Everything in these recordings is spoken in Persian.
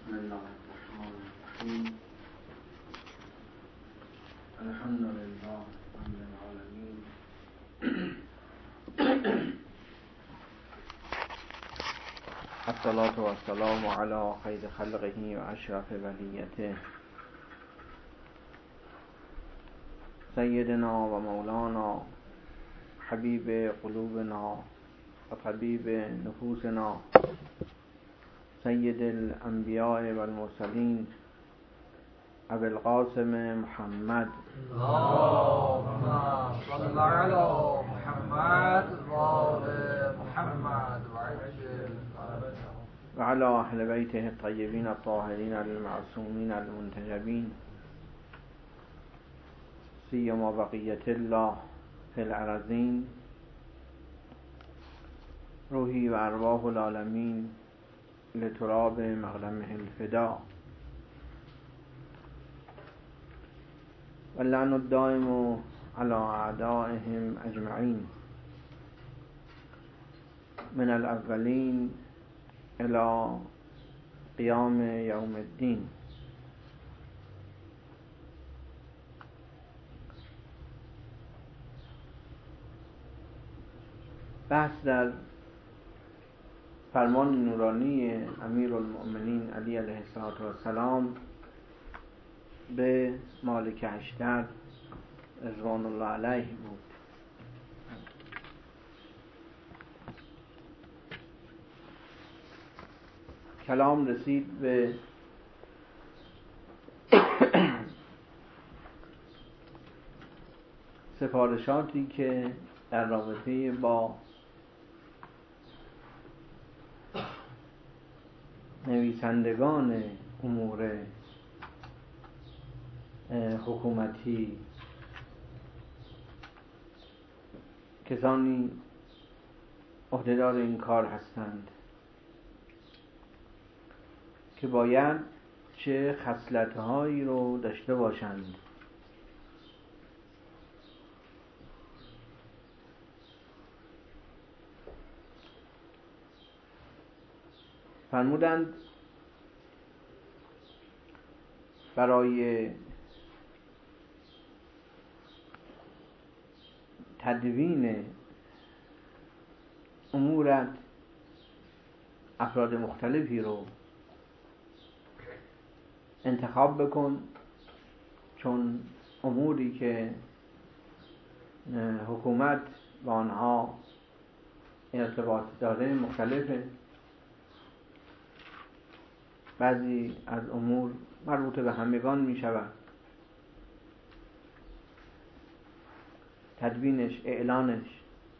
بسم الله الرحمن الرحیم. الحمد لله رب العالمین. الصلاة والسلام علی خیر خلقه و اشرف بلیته سیدنا و مولانا حبیب قلوبنا و طبیب نفوسنا سید الانبیاء و المرسلین ابی القاسم محمد اللهم صل علی محمد و آل محمد و علی اهل بیته الطیبین الطاهرین المعصومین المنتجبین سیما بقیة الله فی الارضین روحی و ارواح العالمین لتراب مقدمه الفدا واللعن الدائم على اعدائهم اجمعین من الاولین الى قیام یوم الدین. بحث در فرمان نورانی امیرالمؤمنین علی علیه السلام به مالک اشتر رضوان الله علیه بود. کلام رسید به سفارشاتی که در رابطه با نویسندگان امور حکومتی، کسانی عهدهدار این کار هستند که باید چه خصلت‌هایی رو داشته باشند. فرمودند برای تدوین امورت افراد مختلفی رو انتخاب بکن، چون اموری که حکومت با آنها ارتباط داره مختلفه. بعضی از امور مربوط به همگان می شود، تدوینش، اعلانش.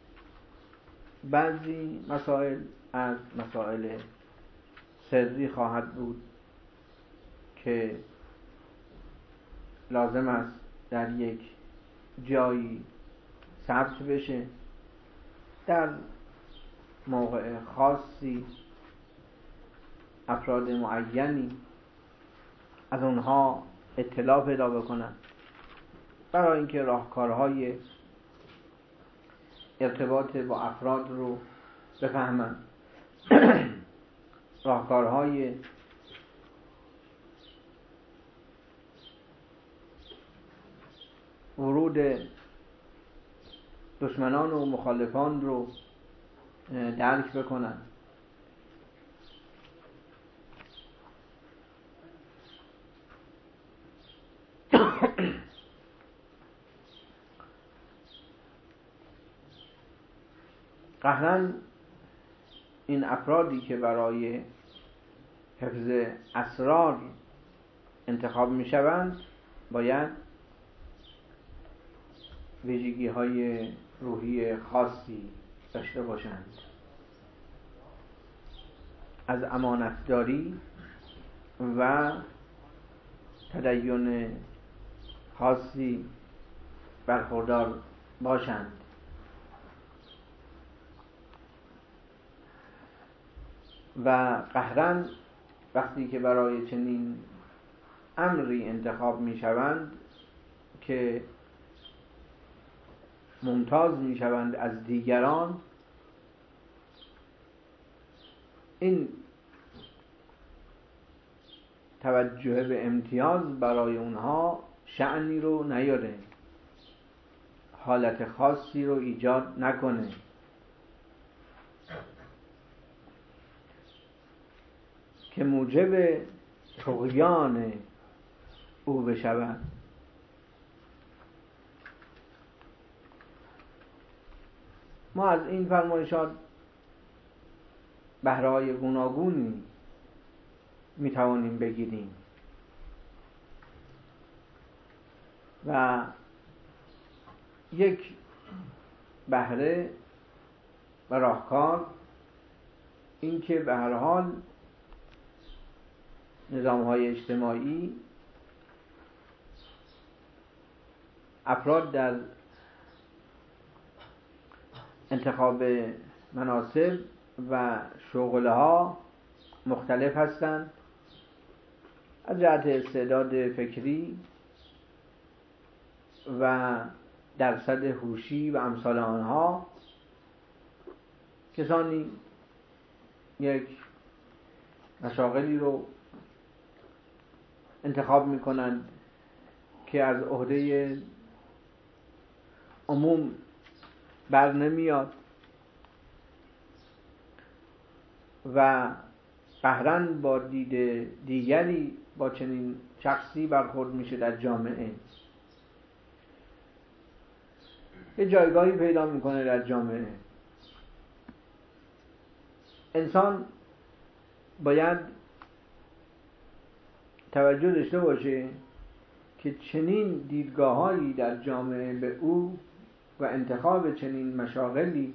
بعضی مسائل از مسائل سری خواهد بود که لازم است در یک جایی ثبت بشه، در موقع خاصی افراد معینی از اونها اطلاع پیدا بکنن برای اینکه راهکارهای ارتباط با افراد رو بفهمن، راهکارهای ورود دشمنان و مخالفان رو درک بکنن. قهراً این افرادی که برای حفظ اسرار انتخاب می شوند باید ویژگی های روحی خاصی داشته باشند. از امانتداری و تدین خاصی برخوردار باشند. و قهراً وقتی که برای چنین امری انتخاب می شوند که ممتاز می شوند از دیگران، این توجه به امتیاز برای اونها شأنی رو نیاره، حالت خاصی رو ایجاد نکنه. که موجب طغیان او بشود. ما از این فرمایشات بهره‌های گوناگونی میتوانیم بگیریم و یک بهره و راهکار این که به هر حال نظام‌های اجتماعی افراد در انتخاب مناصب و شغلها مختلف هستند، از جهت استعداد فکری و درصد هوشی و امثال آنها. کسانی یک مشاغلی رو انتخاب میکنند که از عهده عموم بر نمیاد و قهرن با دید دیگری با چنین شخصی برخورد میشه در جامعه، یه جایگاهی پیدا میکنه در جامعه. انسان باید توجه داشته باشه که چنین دیدگاه‌هایی در جامعه به او و انتخاب چنین مشاغلی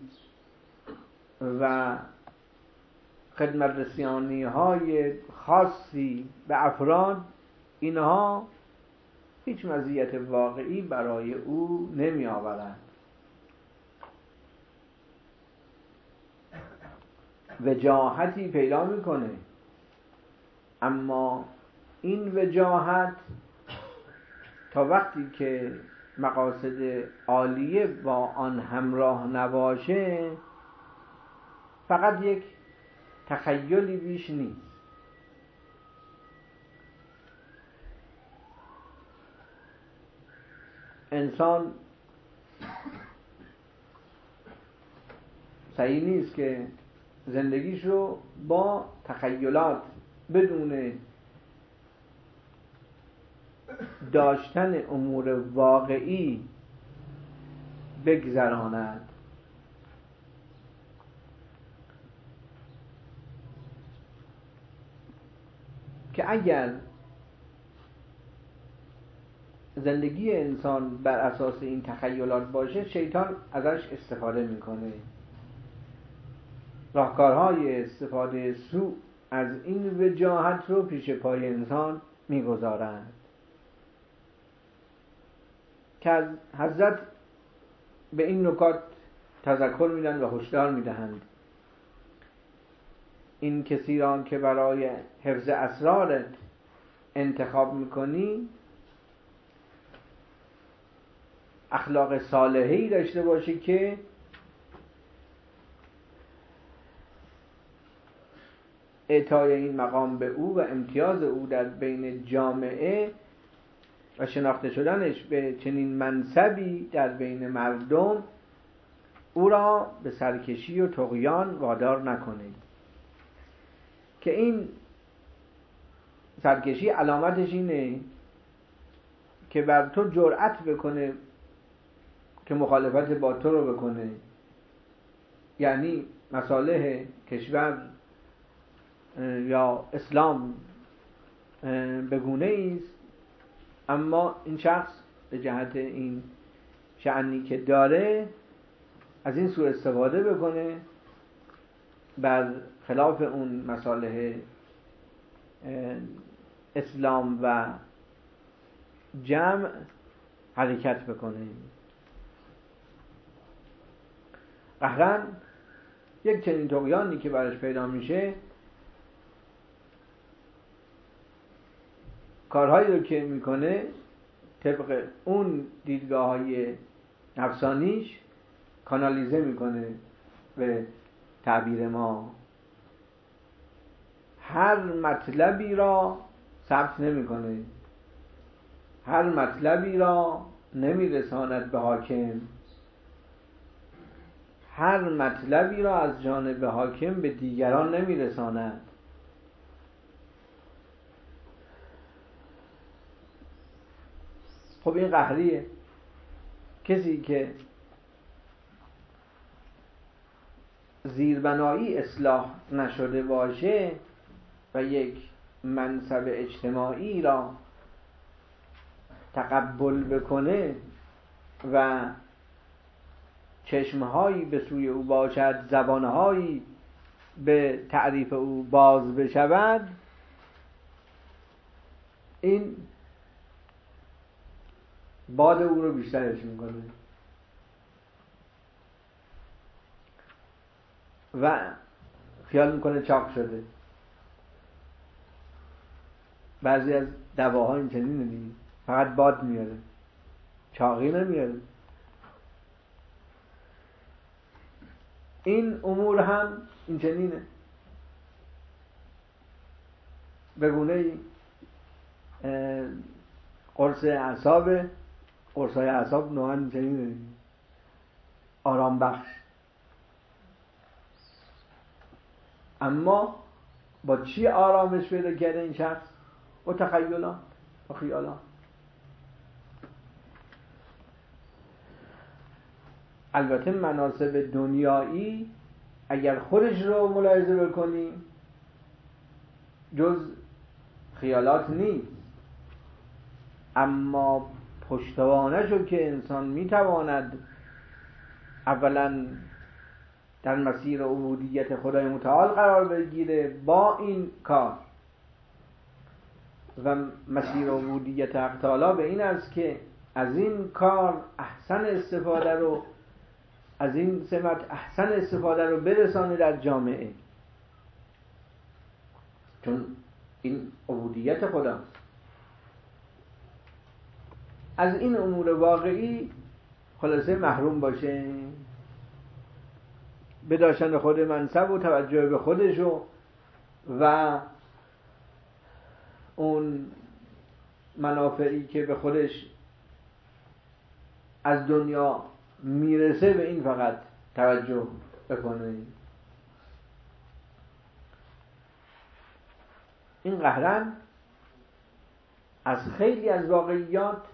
و خدمت رسانی خاصی به افراد، اینها هیچ مزیت واقعی برای او نمی آورد. وجاهتی پیدا میکنه، اما این وجاهت تا وقتی که مقاصد عالیه با آن همراه نباشه فقط یک تخیلی بیش نیست. انسان صحیح نیست که زندگیش رو با تخیلات بدون داشتن امور واقعی بگذراند. که اگر زندگی انسان بر اساس این تخیلات باشه، شیطان ازش استفاده میکنه، راهکارهای استفاده سوء از این وجاهت رو پیش پای انسان میگذارند که از حضرت به این نکات تذکر میدن و هشدار میدهند. این کسی را که برای حفظ اسرارت انتخاب میکنی اخلاق صالحی داشته باشی که اعطای این مقام به او و امتیاز او در بین جامعه و شناخته شدنش به چنین منصبی در بین مردم او را به سرکشی و طغیان وادار نکنه. که این سرکشی علامتش اینه که بر تو جرأت بکنه که مخالفت با تو رو بکنه، یعنی مصالح کشور یا اسلام به گونه‌ای است، اما این شخص به جهت این شأنی که داره از این سوء استفاده بکنه، بر خلاف اون مصالح اسلام و جمع حرکت بکنه. قهرن یک چنین طغیانی که برش پیدا میشه، کارهایی رو که میکنه طبق اون دیدگاه‌های نفسانیش کانالیزه میکنه. به تعبیر ما هر مطلبی را ثبت نمیکنه، هر مطلبی را نمیرساند به حاکم، هر مطلبی را از جانب حاکم به دیگران نمیرساند. خب این قهریه. کسی که زیربنایی اصلاح نشده باشه و یک منصب اجتماعی را تقبل بکنه و چشمهایی به سوی او باشد، زبانهایی به تعریف او باز بشود، این باد او رو بیشترش میکنه و خیال میکنه چاق شده. بعضی از دواها این چنینه دیگه، فقط باد میاره، چاقی نمیاره. این امور هم این چنینه. بگونه قرص اعصاب، قرصای اعصاب نوعا این چنینه، آرام بخش، اما با چی آرامش پیدا کرده این شخص؟ با تخیلات و خیالات. البته مناسب دنیایی اگر خودش رو ملاحظه بکنیم جز خیالات نیست، اما پشتوانه‌شو که انسان میتواند اولا در مسیر عبودیت خدای متعال قرار بگیره با این کار، و مسیر عبودیت حق تعالی به این است که از این کار احسن استفاده رو، از این سمت احسن استفاده رو برسانه در جامعه، چون این عبودیت خداست. از این امور واقعی خلاصه محروم باشه، به داشتن خود منصب و توجه به خودش و اون منافعی که به خودش از دنیا میرسه به این فقط توجه بکنه. این قهرن از خیلی از واقعیات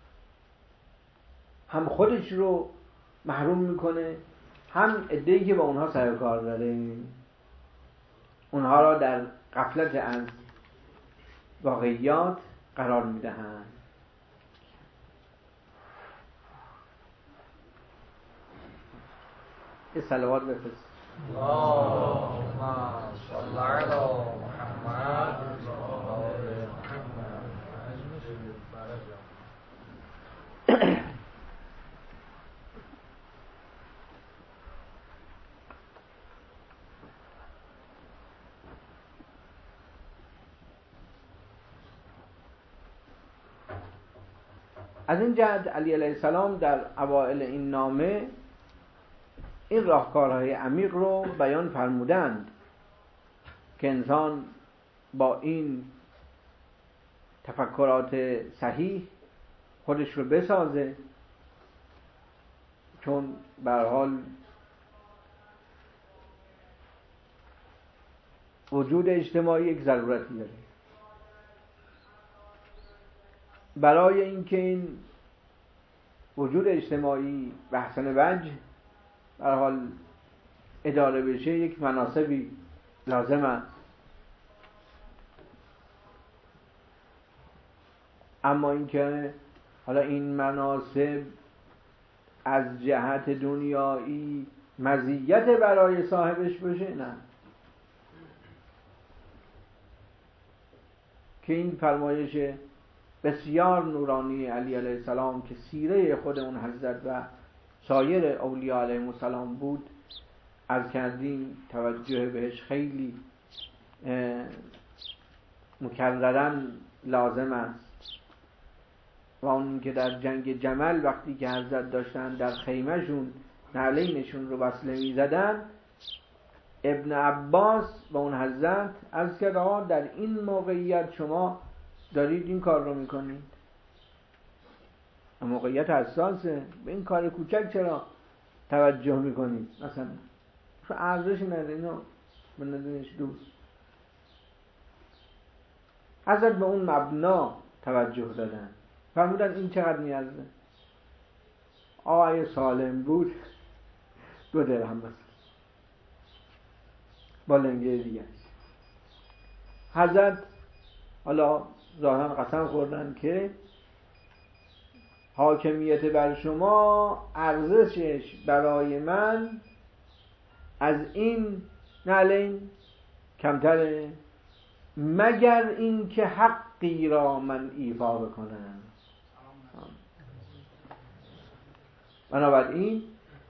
هم خودش رو محروم میکنه، هم عده‌ای که با اونها سر و کار داره اونها را در غفلت از واقعیات قرار میدهند. یه صلوات بفرست. اللهم صل علی محمد. از این جهت علی علیه السلام در اوائل این نامه این راهکارهای عمیق رو بیان فرمودند که انسان با این تفکرات صحیح خودش رو بسازه، چون به هر حال وجود اجتماعی یک ضرورتی داره. برای اینکه این وجود اجتماعی به احسن وجه به هر حال اداره بشه یک مناسبی لازم است، اما اینکه حالا این مناسب از جهت دنیایی مزیت برای صاحبش باشه، نه، که این فرمایش بسیار نورانی علی علیه السلام که سیره خود اون حضرت و سایر اولیاء علیهم السلام بود، از کردیم توجه بهش خیلی مکررن لازم است. و اون که در جنگ جمل وقتی که حضرت داشتن در خیمهشون نعلینشون رو وصله می زدن، ابن عباس و اون حضرت از که در این موقعیت شما دارید این کار رو میکنید، موقعیت حساسه، به این کار کوچک چرا توجه میکنید؟ مثلا ارزش نداره، اینو بندازینش دور. حضرت به اون مبنا توجه دادن، فرمودن این چقدر نیازه. آقای سالم بود 2 درهم بس با لنگه دیگه. حضرت حالا ظاهرا قسم خوردن که حاکمیت بر شما ارزشش برای من از این نعلین کمتره، مگر این که حقی را من ایفا بکنم. بنابراین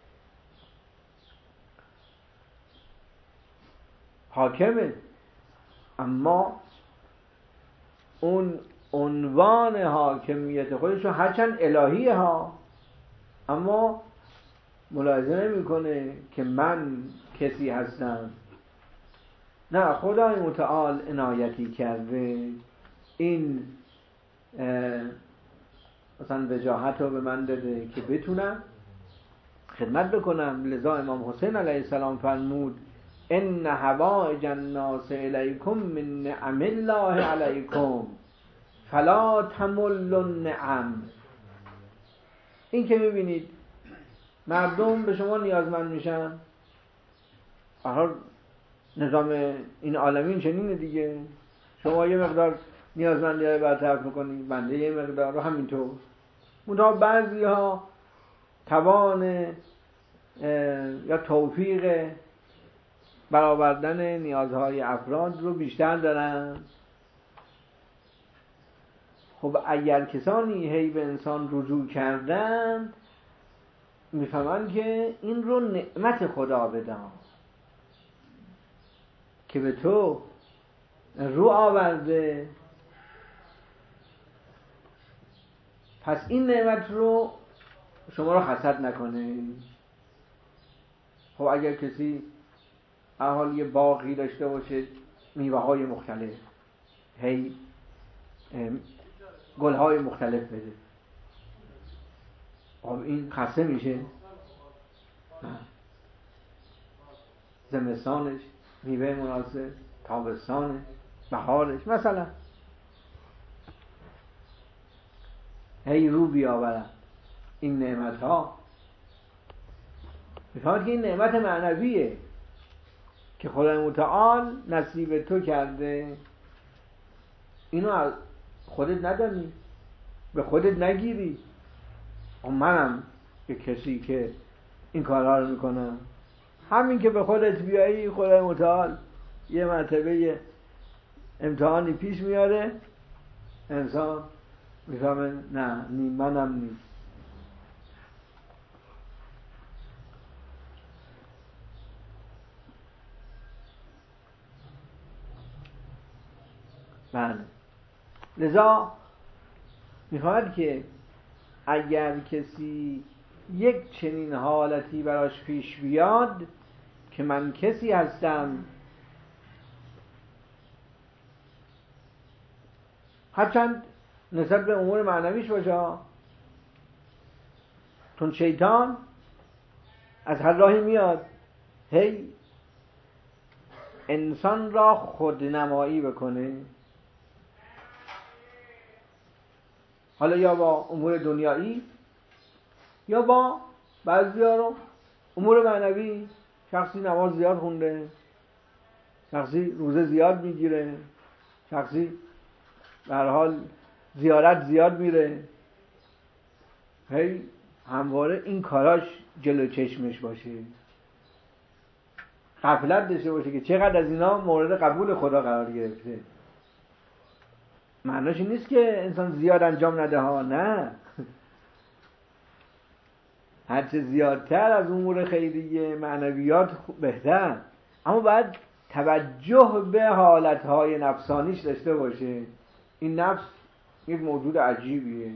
حاکمه، اما اون عنوان حاکمیت خودش رو هرچند الهیه ها، اما ملاحظه نمیکنه که من کسی هستم. نه، خدای متعال عنایتی کرده، این مثلا وجاهت رو به من داده که بتونم خدمت بکنم. لذا امام حسین علیه السلام فرمود ان حوائج الناس الیکم من نعم الله علیکم فلا تمل النعم. این که میبینید مردم به شما نیازمند میشن، آخر نظام این عالمین چنینه دیگه، شما یه مقدار نیازمندی های برطرف میکنید، بنده یه مقدار رو همینطور. منتها بعضی ها توان یا توفیق برآوردن نیازهای افراد رو بیشتر دارن. خب اگر کسانی هی به انسان رجوع کردن، میفهمن که این رو نعمت خدا بدان که به تو رو آورده، پس این نعمت رو شما رو حسد نکنه. خب اگر کسی احال یه باغی داشته باشه، میوه های مختلف، هی گل های مختلف بده، خب این خسته میشه؟ زمستانش میوه مناسب، تابستانش، بهارش مثلا هی رو بیاورن این نعمت ها. میفهمد که این نعمت معنویه که خدای متعال نصیب تو کرده، اینو از خودت ندانی، به خودت نگیری. منم یه کسی که این کارها رو میکنم. همین که به خودت بیایی، خدای متعال یه مرتبه امتحانی پیش میاره، انسان میفهمه نه، منم نیست. بله، لذا میخواهد که اگر کسی یک چنین حالتی براش پیش بیاد که من کسی هستم، هرچند نسبت به امور معنویش باشه، چون شیطان از هر راهی میاد هی انسان را خودنمایی بکنه، حالا یا با امور دنیایی یا با بعضی‌ها رو امور معنوی. شخصی نماز زیاد خونده، شخصی روزه زیاد میگیره، شخصی به هر حال زیارت زیاد میره، هی همواره این کاراش جلو چشمش باشه، غفلت داشته باشه که چقدر از اینا مورد قبول خدا قرار گرفته. معناش این نیست که انسان زیاد انجام نده ها، نه، هرچه زیادتر از امور خیریه معنویات بهتر، اما باید توجه به حالتهای نفسانیش داشته باشه. این نفس یک موجود عجیبیه،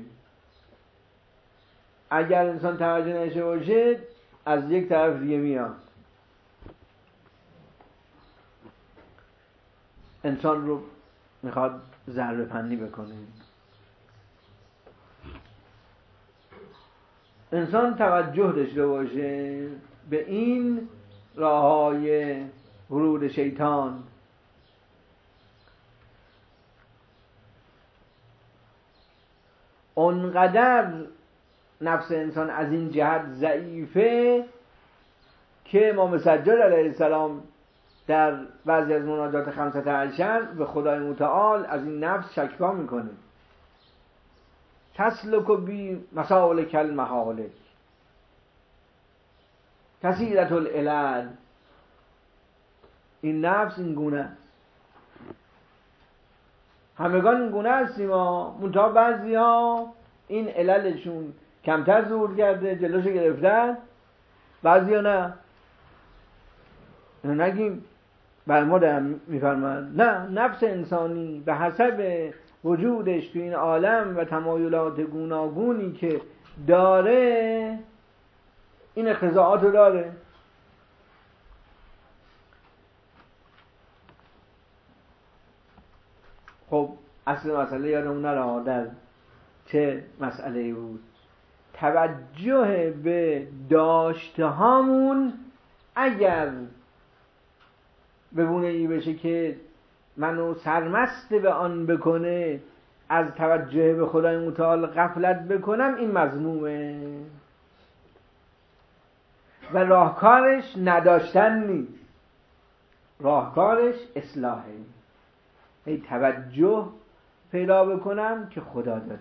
اگر انسان توجه نشه باشه از یک طرف دیگه میاد، انسان رو میخواد ضربه فنی بکنه. انسان توجه داشته باشه به این راههای ورود شیطان. اونقدر نفس انسان از این جهت ضعیفه که امام سجاد علیه السلام در بعضی از مناجات 15 به خدای متعال از این نفس شکوه میکنه. تسلک بی مسالک المهالک کثیرة العلل. این نفس این گونه است، همگان این گونه هستیم منتها بعضی ها این عللشون کمتر ظهور کرده جلوشو گرفتن، بعضی ها نه. نگیم بر ما دارم میفرمند نه، نفس انسانی به حسب وجودش تو این عالم و تمایلات گوناگونی که داره این اقتضاعات رو داره. خب اصل مسئله یادمون نره در چه مسئله بود. توجه به داشته هامون اگر ببونه ای بشه که منو سرمست به آن بکنه از توجه به خدای متعال غفلت بکنم، این مذمومه و راهکارش نداشتن نیست، راهکارش اصلاحه. ای توجه پیدا بکنم که خدا داده.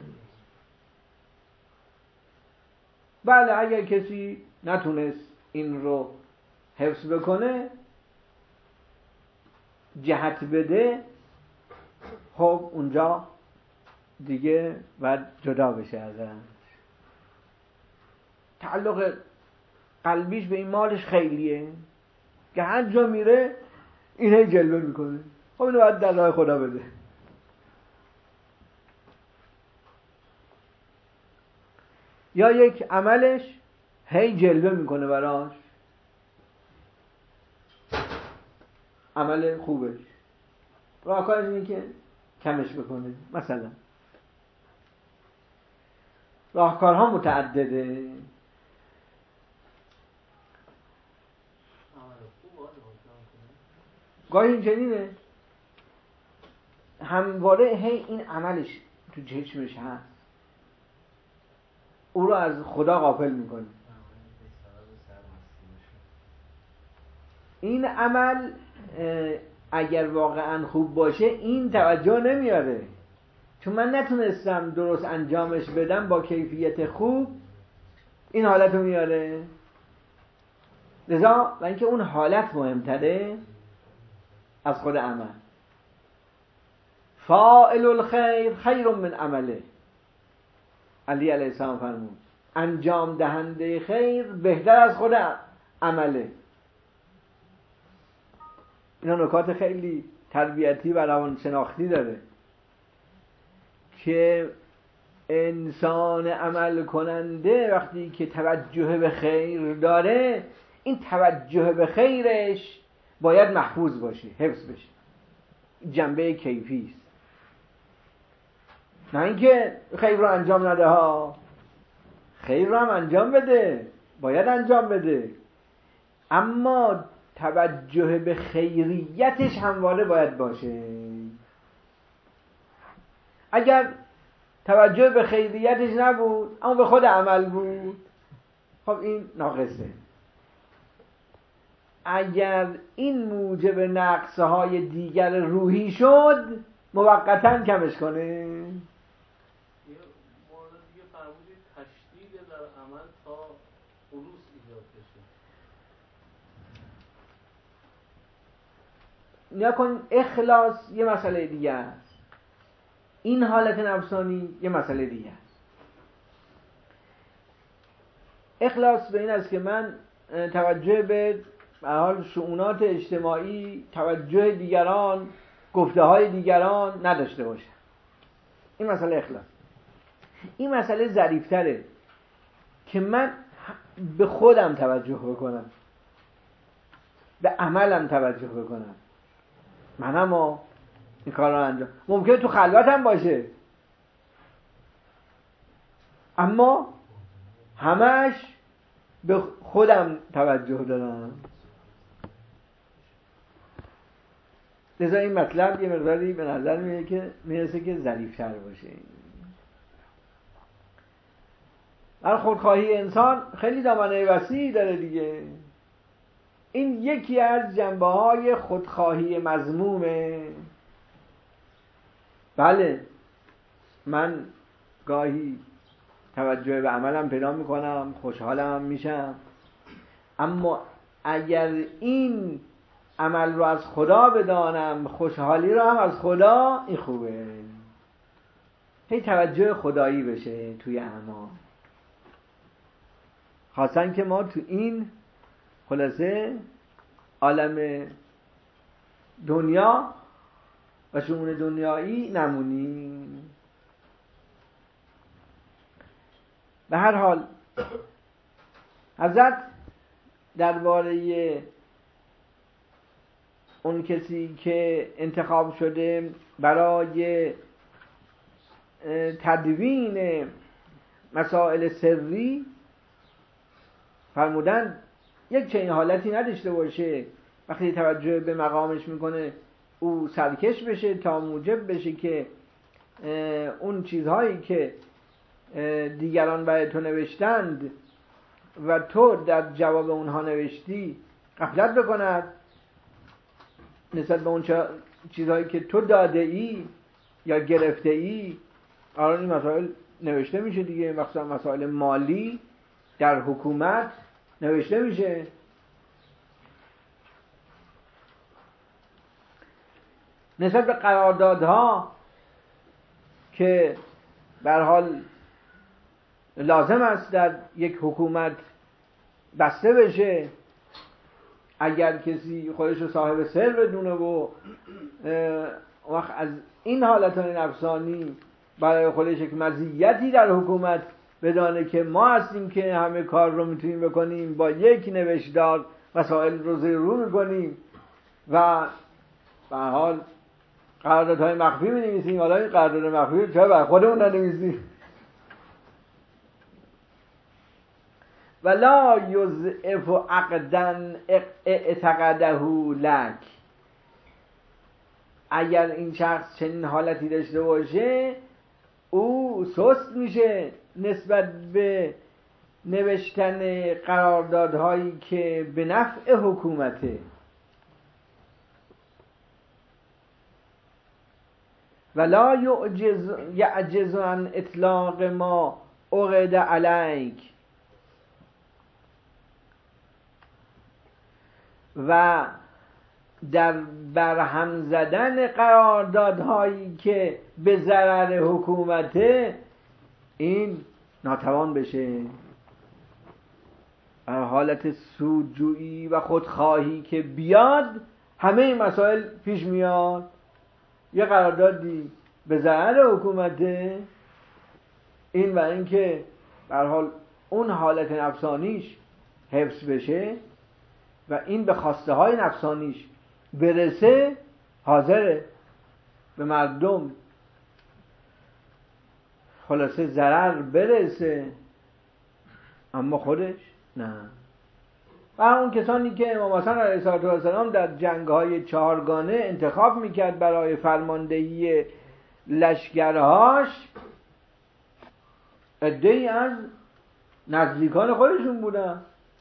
بله اگر کسی نتونست این رو حفظ بکنه جهت بده، خب اونجا دیگه باید جدا بشه ازش. تعلق قلبیش به این مالش خیلیه که هر جا میره اینه جلوه میکنه، خب اینو باید در راه خدا بده. یا یک عملش هی جلوه میکنه براش، عمل خوبش، راهکارش اینه که کمش بکنه. مثلا راهکارها متعدده. گاهی این چنینه همواره هی این عملش تو چشمش هست، او رو از خدا غافل میکنه. این عمل اگر واقعا خوب باشه این توجه نمیاره، چون من نتونستم درست انجامش بدم با کیفیت خوب، این حالت رو میاره. لذا و اینکه اون حالت مهمتره از خود عمل. فاعل الخیر خیر من عمله. علی علیه السلام فرمود انجام دهنده خیر بهتر از خود عمله. اینا نکات خیلی تربیتی و روانشناختی داره که انسان عمل کننده وقتی که توجه به خیر داره، این توجه به خیرش باید محفوظ باشه، حفظ بشه. جنبه کیفی است، نه اینکه خیر رو انجام نده ها، خیر رو هم انجام بده، باید انجام بده، اما توجه به خیریتش همواره باید باشه. اگر توجه به خیریتش نبود اما به خود عمل بود، خب این ناقصه. اگر این موجب نقصهای دیگر روحی شد موقتاً کمش کنه. یه مورد دیگه فرمودید تشدید در عمل تا خلوص ایجاد بشه. نکن اخلاص یه مسئله دیگه است، این حالت نفسانی یه مسئله دیگه است. اخلاص به این است که من توجه به حال شؤونات اجتماعی، توجه دیگران، گفته های دیگران نداشته باشم. این مسئله اخلاص. این مسئله ظریف‌تره که من به خودم توجه بکنم، به عملم توجه بکنم. من اما این کار رو انجام. ممکنه تو خلوت هم باشه، اما همش به خودم توجه دارم. لذا این مطلب یه مقداری به نظر میرسه که ظریف‌تر باشه. هر خودخواهی انسان خیلی دامنه وسیعی داره دیگه. این یکی از جنبه‌های خودخواهی مذمومه. بله، من گاهی توجه به عملم پیدا میکنم، خوشحالم میشم، اما اگر این عمل رو از خدا بدانم، خوشحالی رو هم از خدا، این خوبه. هی توجه خدایی بشه توی اعمال، خاصا که ما تو این خلاصه عالم دنیا و شؤون دنیایی نمونیم. به هر حال حضرت درباره اون کسی که انتخاب شده برای تدوین مسائل سری فرمودن یک چنین حالتی نداشته باشه وقتی توجه به مقامش میکنه او سرکش بشه تا موجب بشه که اون چیزهایی که دیگران برای تو نوشتند و تو در جواب اونها نوشتی غفلت بکند نسبت به اون چیزهایی که تو داده ای یا گرفته ای. الان این مسائل نوشته میشه دیگه، مخصوصا مسائل مالی در حکومت نوشته میشه. نسبت به قراردادها که به هر حال لازم است در یک حکومت بسته بشه، اگر کسی خودش رو صاحب سر بدونه و وقت از این حالتهای نفسانی برای خودش یک مزیتی در حکومت بدانه که ما هستیم که همه کار رو میتونیم بکنیم، با یک نوشتار مسائل رو زیر رو میکنیم و به هر حال قراردادهای مخفی می‌نویسیم. حالا این قرارداد مخفی چرا برای خودمون ننویسیم؟ ولا یضعف عقدا اعتقده لک. اگر این شخص چنین حالتی داشته باشه او سست میشه نسبت به نوشتن قراردادهایی که به نفع حکومته. ولا یعجز عن اطلاق ما عقد علیک. و در برهم زدن قراردادهایی که به ضرر حکومته این ناتوان بشه. حالت سودجویی و خودخواهی که بیاد همه این مسائل پیش میاد. یه قراردادی به ضرر حکومته، این و این که به هر حال اون حالت نفسانیش حفظ بشه و این به خواسته های نفسانیش برسه، حاضره به مردم خلاصه ضرر برسه، اما خودش نه. و اون کسانی که امام حسن علیه السلام در جنگ‌های چهارگانه انتخاب میکرد برای فرماندهی لشکرهاش، عده‌ای از نزدیکان خودشون بودن،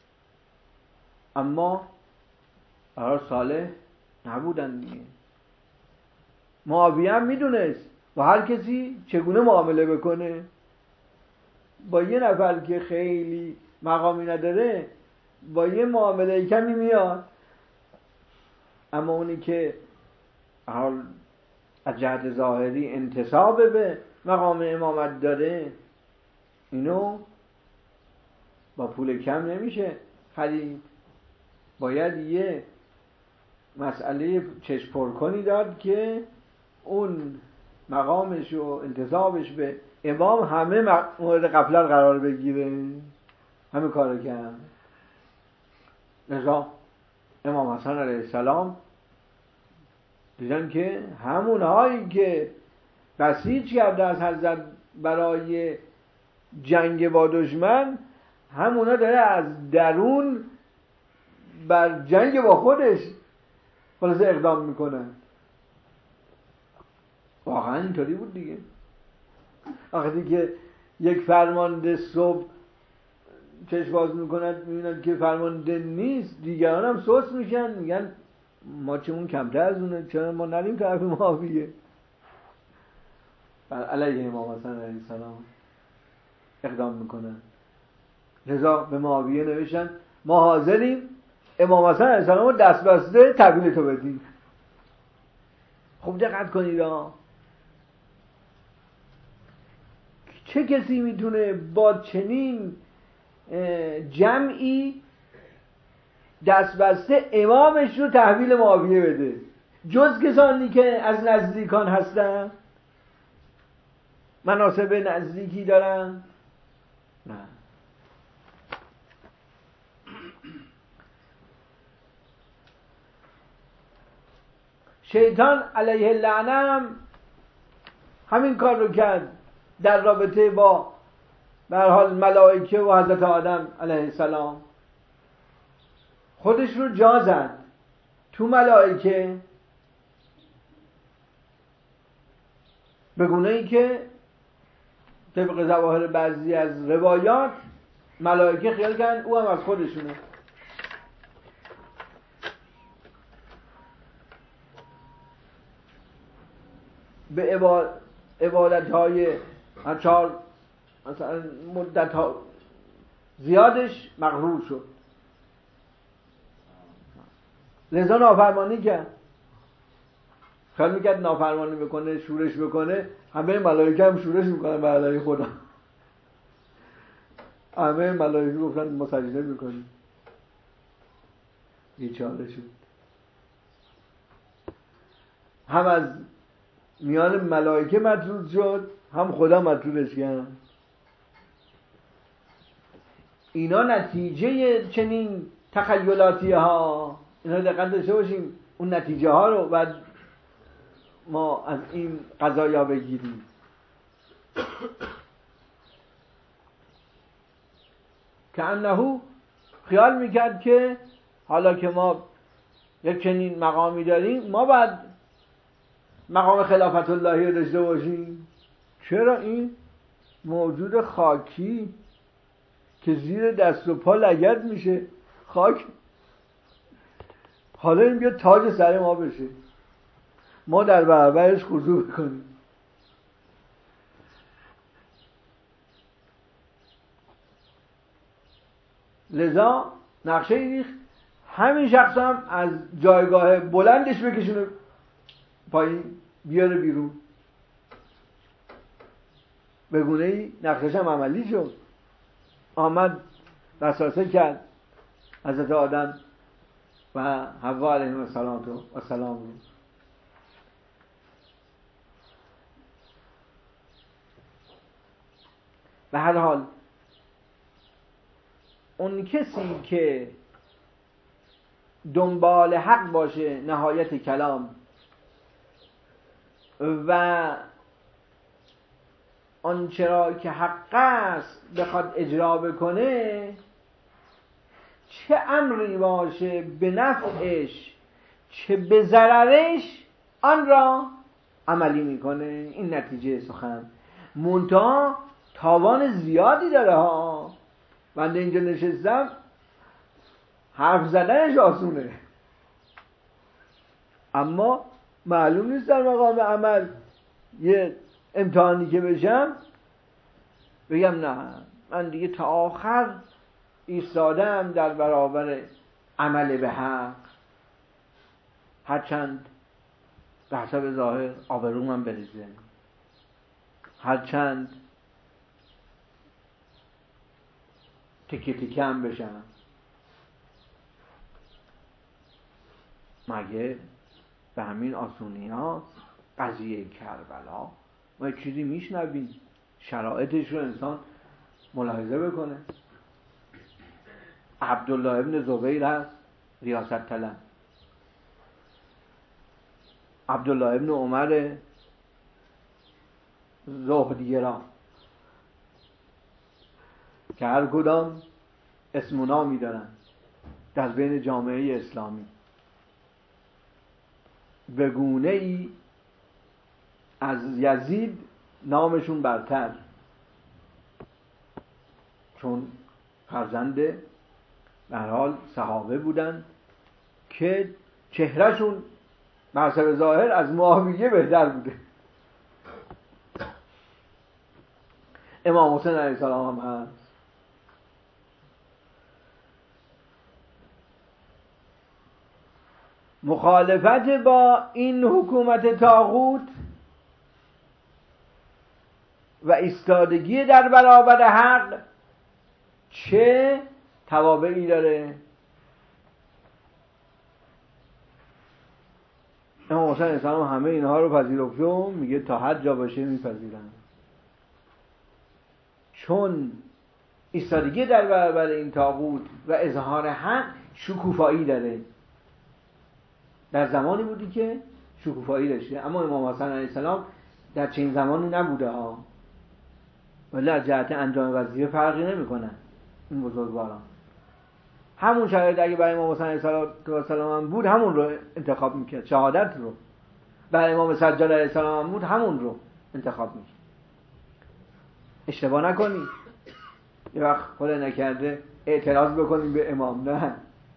اما برای صالح نبودن دیگه. معاویه هم میدونست با هر کسی چگونه معامله بکنه. با یه نفر که خیلی مقامی نداره با یه معامله کمی میاد، اما اونی که حال از جهت ظاهری انتساب به مقام امامت داره اینو با پول کم نمیشه خرید. باید یه مسئله چشم پر کنی داد که اون مقامش و انتسابش به امام همه مورد غفلت قرار بگیره. همه کار کرد. لذا امام حسن علیه السلام دیدن که همون هایی که بسیج کرده از حضرت برای جنگ با دشمن، همونا داره از درون بر جنگ با خودش خلاص اقدام میکنن. واقعا اینطوری بود دیگه. وقتی که یک فرمانده صبح چشم باز میکنن میبینن که فرمانده نیست، دیگران هم سوس میشن، میگن ما چمون کمتر از اونه، چرا ما نریم طرف معاویه. بر علیه امام حسن علیه السلام اقدام میکنن. لذا به معاویه نوشتن ما حاضریم امام حسن علیه السلام رو دست بسته تحویل تو بدیم. خوب دقت کنید ها، چه کسی میتونه با چنین جمعی دست بسته امامش رو تحویل معاویه بده جز کسانی که از نزدیکان هستن، مناسب نزدیکی دارن؟ نه. شیطان علیه اللعنه همین کار رو کرد در رابطه با به هر حال ملائکه و حضرت آدم علیه السلام. خودش رو جا زد تو ملائکه به گونه‌ای که طبق ظواهر بعضی از روایات ملائکه خیال کردن او هم از خودشونه. به عبادت‌های چهار مثلا مدت‌ها زیادش مغرور شد، لذا نافرمانی کرد. خیال میکرد نافرمانی بکنه، شورش بکنه، همه ملائکه هم شورش میکنن به علیه خدا. همه ملائکه گفتن ما سجده میکنیم. بیچاره شد. هم از میان ملائکه مطرود شد، هم خدا مطرودش کرد. اینا نتیجه چنین تخیلاتی ها. اینا دقت داشته باشیم اون نتیجه ها رو بعد ما از این قضایا بگیریم. که انهو خیال میکرد که حالا که ما یک چنین مقامی داریم ما باید مقام خلافت اللهی رو داشته باشیم. چرا این موجود خاکی که زیر دست و پا لگد میشه خاک، حالا این بیاد تاج سر ما بشه، ما در برابرش خضوع کنیم. لذا نقشه ریخت همین شخص هم از جایگاه بلندش بکشونه پایین بیاره بیرون. به گونه‌ای نقشش هم عملی شد. آمد وسوسه کرد حضرت آدم و حوا علیهم السلام رو. به هر حال اون کسی که دنبال حق باشه نهایت کلام و آنچه را که حق است بخواد اجرا بکنه، چه امری باشه به نفعش چه به ضررش آن را عملی میکنه. این نتیجه سخن. منتها تاوان زیادی داره ها. بنده اینجا نشستم حرف زدنش آسونه، اما معلوم نیست در مقام عمل یه امتحانی که بشم بگم نه من دیگه تا آخر ایستادم در برابر عمل به حق، هرچند به حسب ظاهر آبرومم بریزه، هرچند تکه تکه هم بشم. مگه به همین آسونی ها قضیه کربلا ما یک چیزی میشنویم شرایطش رو انسان ملاحظه بکنه. عبدالله ابن زبیر هست ریاست طلب، عبدالله ابن عمر زهدگرا که هر کدام اسم و نامی دارن در بین جامعه اسلامی، به گونه ای از یزید نامشون برتر، چون فرزند به هر حال صحابه بودن که چهرهشون بر حسب ظاهر از معاویه بهتر بوده. امام حسین علیه السلام هم هست. مخالفت با این حکومت طاغوت و ایستادگی در برابر حق چه توابعی داره؟ امام حسین علیه السلام همه اینها رو پذیرفته و میگه تا هر جا باشه میپذیرن، چون ایستادگی در برابر این طاغوت و اظهار حق شکوفایی داره. در زمانی بودی که شکوفایی داشته، اما امام حسین علیه السلام در چنین زمانی نبوده ها، ولی از جهت انجام وظیفه فرقی نمیکنن این بزرگواران. همون شرایط اگه برای امام حسین علیه السلام بود همون رو انتخاب میکرد، شهادت رو. برای امام سجاد علیه السلام بود همون رو انتخاب میکرد. اشتباه نکنی یه وقت خدا نکرده اعتراض بکنیم به امام، نه.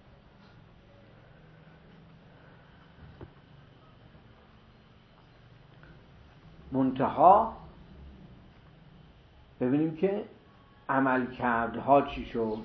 منتها ببینیم که عملکردها چی شد.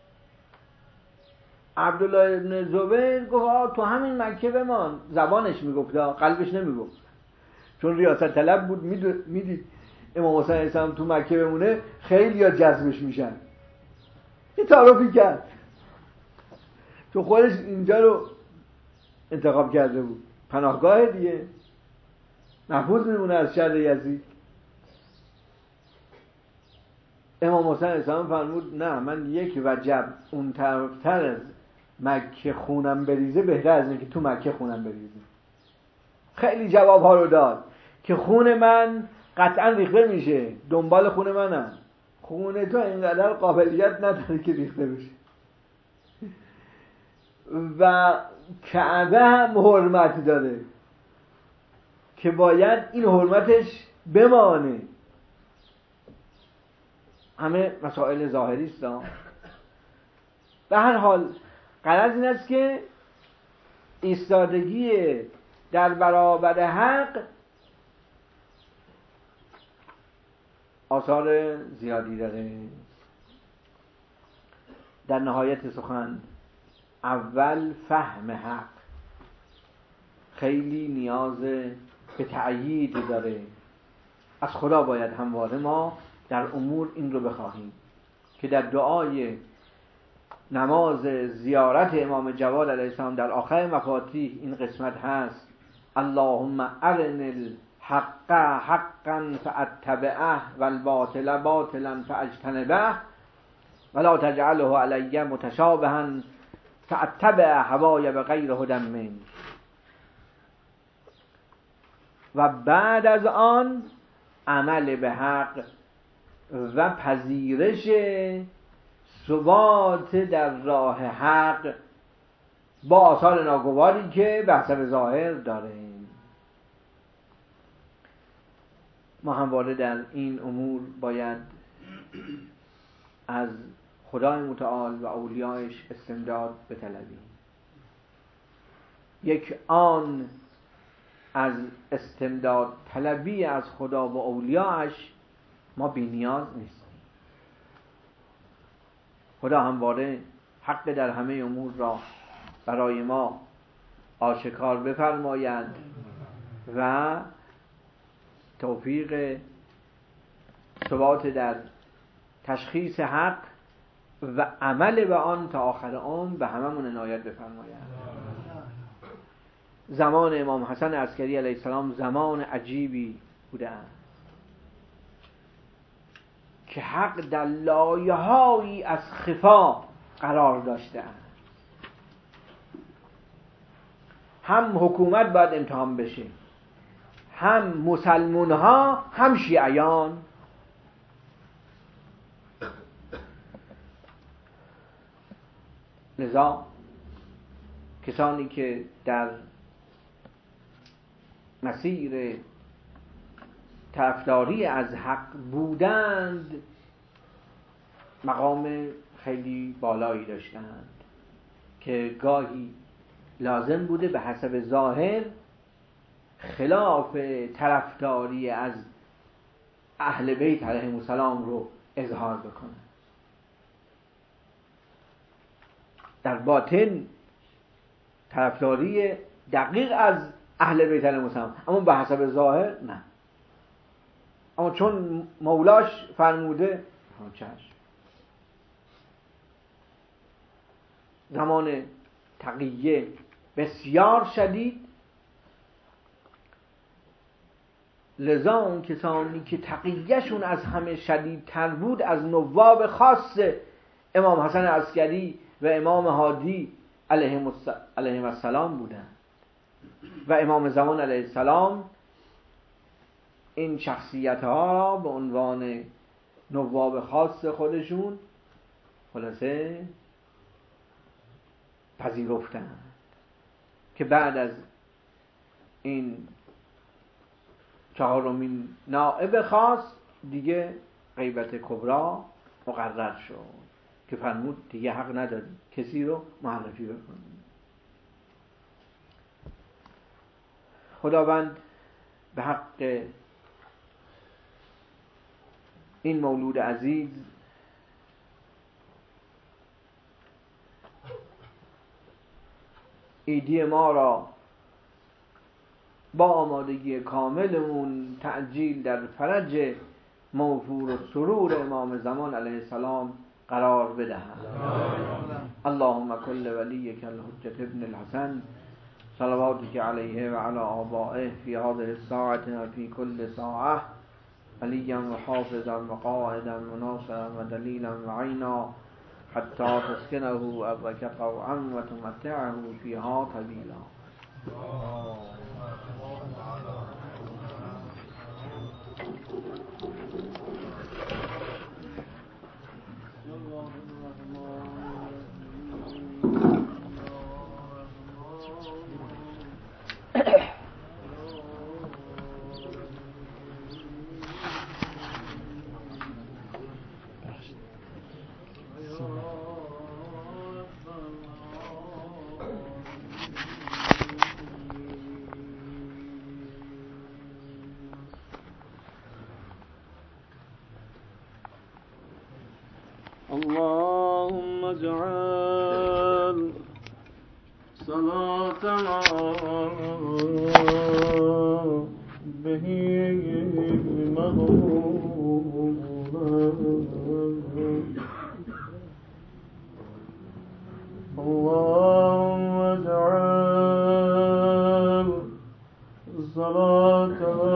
عبدالله ابن زبیر گفت تو همین مکه بمان. زبانش میگفت، قلبش نمیگفت، چون ریاست طلب بود. میدید امام حسین علیه السلام تو مکه بمونه خیلی ها جذبش میشن. یه تعارفی کرد، چون خودش اینجا رو انتخاب کرده بود، پناهگاه دیگه، محفوظ میمونه از شر یزید. امام حسین علیه السلام فرمود نه، من یک وجب اون طرفتر از مکه خونم بریزه بهتر از اینه که تو مکه خونم بریزه. خیلی جواب ها رو داد که خون من قطعا ریخته میشه، دنبال خون منم. خون تو اینقدر قابلیت نداره که ریخته بشه. و کعبه هم حرمت داره که باید این حرمتش بمانه. همه مسائل ظاهری است. به هر حال غرض این است که ایستادگی در برابر حق آثار زیادی داره. در نهایت سخن، اول فهم حق خیلی نیاز به تأیید داره. از خدا باید همواره ما در امور این رو بخواهیم که در دعای نماز زیارت امام جواد علیه السلام در آخر مفاتیح این قسمت هست: اللهم ارن الحق حقا فاتبعه والباطل باطلا فاجتنبه ولا تجعله علی متشابها فاتبع هوای بغیر هدی منک. و بعد از آن عمل به حق و پذیرش ثبات در راه حق با آثار ناگواری که به حسب ظاهر داره. ما همواره در این امور باید از خدای متعال و اولیایش استمداد بطلبیم. یک آن از استمداد طلبی از خدا و اولیاش ما بی نیاز نیستیم. خدا همواره حق در همه امور را برای ما آشکار بفرماید و توفیق ثبات در تشخیص حق و عمل به آن تا آخر آن به هممون عنایت بفرماید. زمان امام حسن عسکری علیه السلام زمان عجیبی بوده است که حق در لایه‌هایی از خفا قرار داشته است. هم حکومت باید امتحان بشه، هم مسلمون ها هم شیعیان. لذا کسانی که در مسیر طرفداری از حق بودند مقام خیلی بالایی داشتند که گاهی لازم بوده به حسب ظاهر خلاف طرفداری از اهل بیت علیهم السلام رو اظهار بکنند، در باطن طرفداری دقیق از اهل بیت علیهم السلام، اما به حسب ظاهر نه. اما چون مولاش فرموده چشم. زمان تقیه بسیار شدید، لذا اون کسانی که تقیهشون از همه شدیدتر بود از نواب خاص امام حسن عسکری و امام هادی علیهم السلام بودند و امام زمان علیه السلام این شخصیت ها را به عنوان نواب خاص خودشون خلاصه پذیرفتند که بعد از این چهارمین نائب خاص دیگه غیبت کبرا مقرر شد که فرمود دیگه حق نداری کسی رو معرفی بکنی. خداوند به حق این مولود عزیز عیدی ما را با آمادگی کاملمون تعجیل در فرج موفور و سرور امام زمان علیه السلام قرار بدهد. اللهم کل ولیک الحجة ابن الحسن صلواتك علیه و علی آبائه فی هذه الساعة و فی کل ساعة ولیا و حافظا و قائدا و ناصرا و دلیلا و عینا حتی تسکنه ارضک طوعا و تمتعه فیها طویلا. اللهم اجعل صلاتنا به مقبولا. اللهم اجعل صلاتنا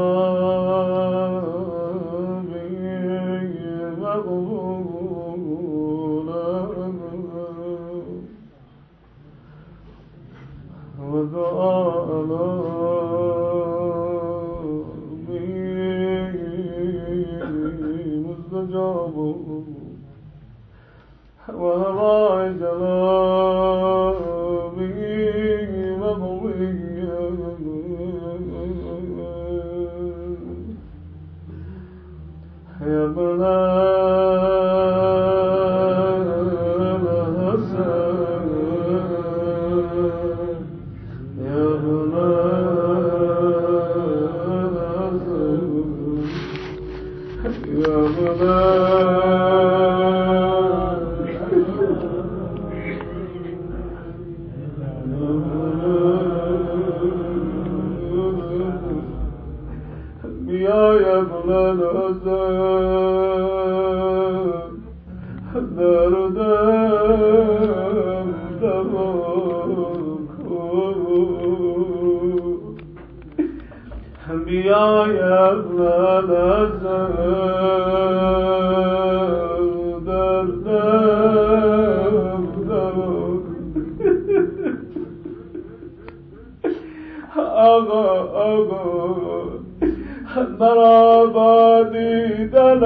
مرا با دیدن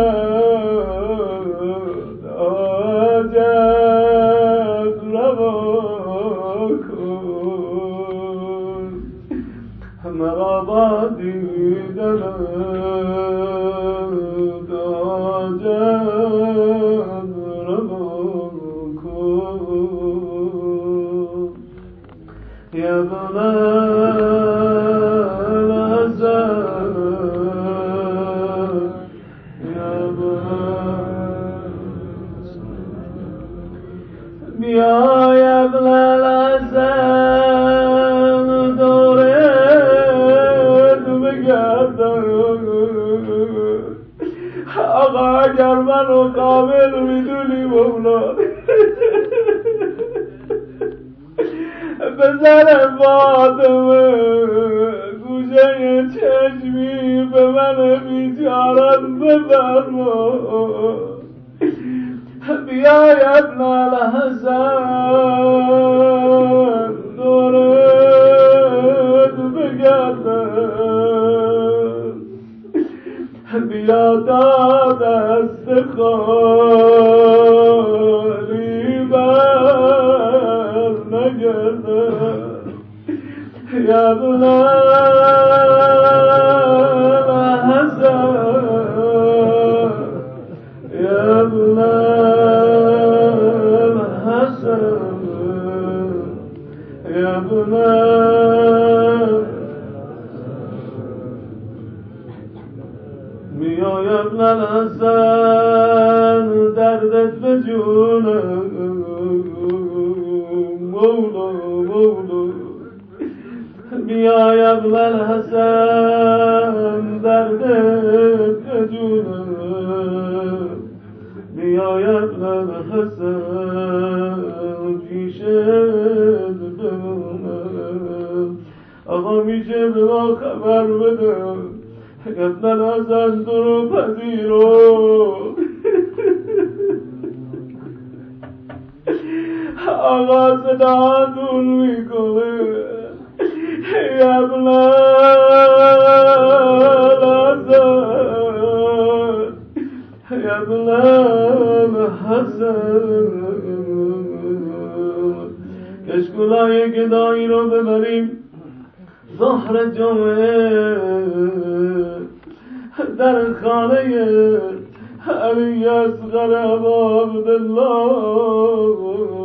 آجت روا کن مرا با دیدن آجت روا کن یا بیای ابن الحسن دوره تو بگردم آقا اگر منو قابل میدونی مولا بزن فاطمه گوشه چشمی به من بیچارم بفرما بیای ابن الحسن دورت بگردم بیا تا دست خالی بر نگردم یا ابن الحسن یا ابن یا ابن بیای ابن الحسن دردت به جونم مولا مولا بیای ابن الحسن دردت به جونم بیای ابن الحسن پیشت بمونم آقا میشه به ما خبر بده ابن الحسن تو رو پذیرو آقا صداتون میکنه ابن الحسن ابن الحسن کشکولای گدایی رو ببریم ظهر جمعه در خانه علی اصغر ابا عبدالله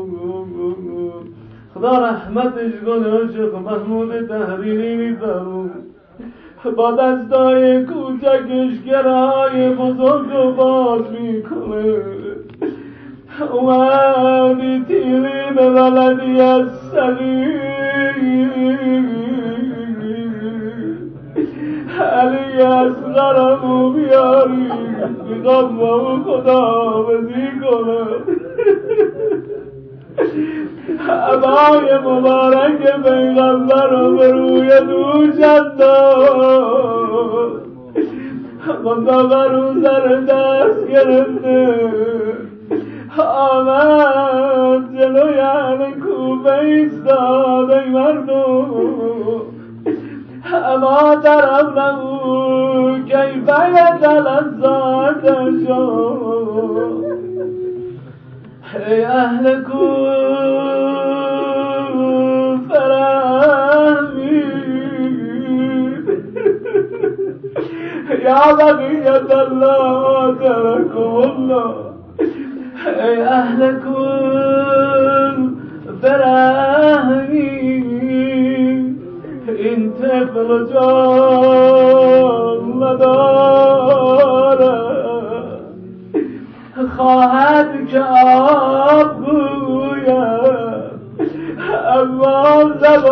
خدا رحمتش کنه شیخ محمود تحریری میفرمود با دستای کوچکش گرهای بزرگ رو باز میکنه اومدی تیلین ولدی از صغیر علی اصغرمو بیاری میخوام خدا بزی کنم عبای مبارک پیغمبر رو به روی دوش انداز منطقه رو سر دست گرفته آمد جلوی اهل کوفه ایستاد ای مردم اما طرف نبو کیفه یتلذذ شد ای اهل کوفه رحمید یا بقیت الله ترکم الله ای اهل کوفه رحمید این طفل جان نداره خواهد که آب گوید اما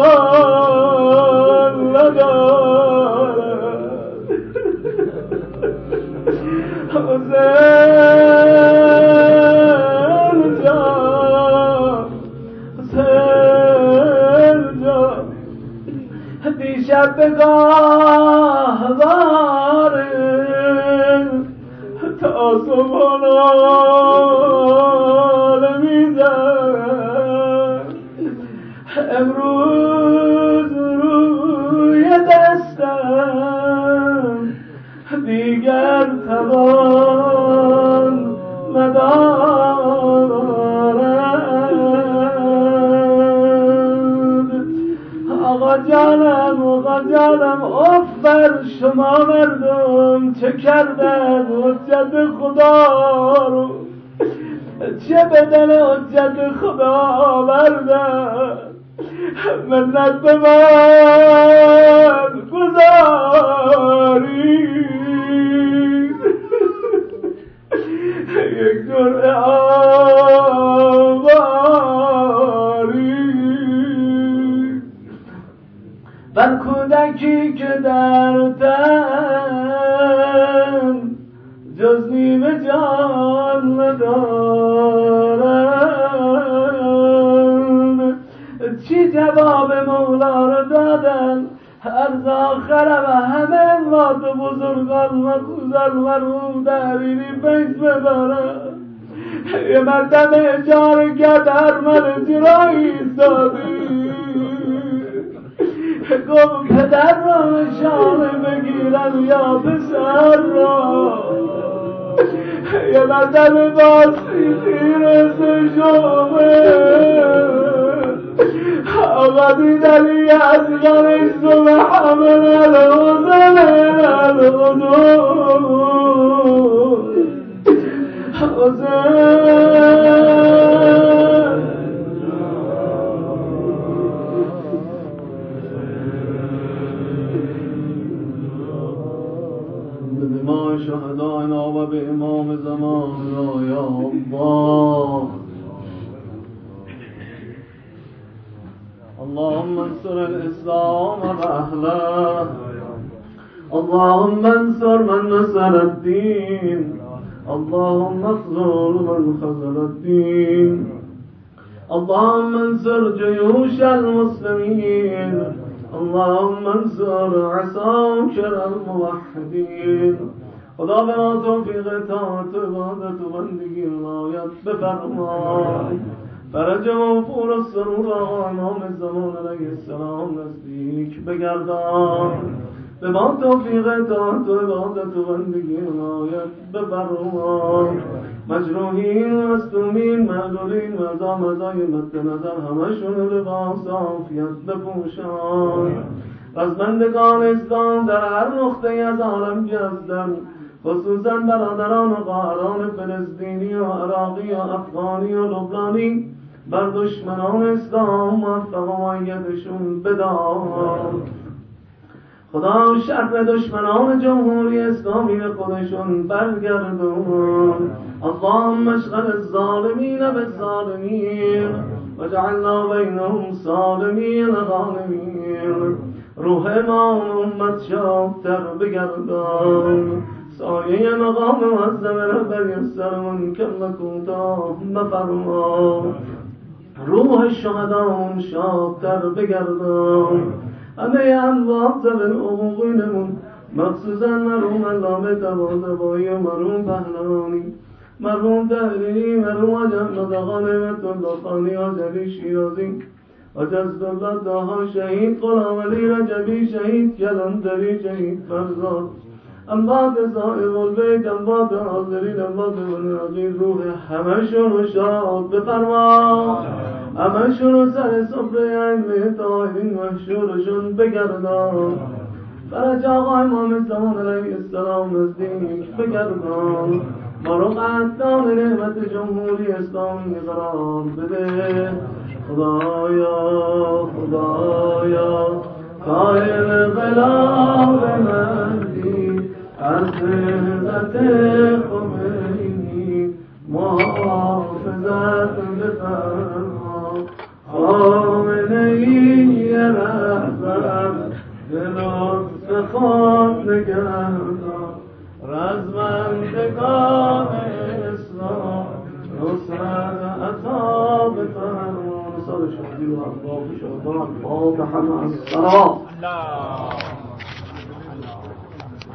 زبان نداره حسین جان حسین جان دیشب به گاهواره تا صبح ناله میزن امروز روی دستم دیگر توان ندارد. آقا جانم اف بر شما مردم، چه کردن حجت خدا رو، چه به دل حجت خدا آوردن. منت به من گذارید، یک جرعه آب آرید. بر کودکی که در تن جز نیمه جان ندارد، چی جواب مولا رو دادن؟ عرض آخره و همه اموات بزرگان مخصوصا مرحوم دعویری فیض ببرد. یه مرتبه اجاره کرد ارمن جرایی ایستادی، گفت پدر را نشانه بگیرم یا پسر را. یه مرتبه باسی تیر سشومه، آقا دیدنی از غمش تو به حمل الغزل ما شهدائنا و به امام زماننا یا الله. اللهم انصر الاسلام و اهله، اللهم انصر من نصر الدين، اللهم اخذل من خذل الدين، اللهم انصر جيوش المسلمين، اللهم انصر عساكر الموحدين. خدا به ما توفیق اطاعت و عبادت و بندگی عنایت بفرما. فرج و پور و سرور آقا امام زمان علیه السلام نزدیک بگردان. به ما توفیق اطاعت و عبادت و بندگی عنایت بفرما. مجروحین، مصدومین، معلولین، مرضا مزای مد نظر همشون لباس عافیت بپوشان. رزمندگان اسلام در هر نقطه از عالم گردن، خصوصا برادران و خواهران فلسطینی و عراقی و افغانی و لبنانی، بر دشمنان اسلام موفق و مؤیدشون بدار. خدا شر دشمنان جمهوری اسلامی به خودشون برگردون. اللهم اشغل الظالمین بالظالمین وجعلنا بینهم صالمین غانمین. روح امام امت شادتر بگردان. سایه مقام معظم رهبری سر منکر و کوتاه مفرما. روح شهدان شادتر بگردان. همه اموات بالعقوقینمون، مخصوصا مرحوم علامه طباطبایی و مرحوم پهلوانی، مرحوم تحریری، مرحوم احمد آقا نعمت الله خانی آجلی شیرازی، جزدالله داها شهید، غلام علی رجبی شهید، کلندری شهید فرزاد، اموات صاحب البیت، اموات حاضرین، اموات مناجین، روح همشون رو شاد بفرما. همشون رو سر صفره ائمه طاهرین محشورشون بگردان. فرج آقا امام زمان علیه السلام نزدیک بگردان. ما رو قدردان نعمت جمهوری اسلامی قرار بده. خدایا خدایا قائل غلاب مهدی، از نهضت خمینی محافظت بفرما. خامنه‌ای رهبر به لطف خود نگهدار. رزمندگان اسلام نصرت عطا بفرما. نصر شهدی و اطراف شهدان فاتحة مع الصلاة.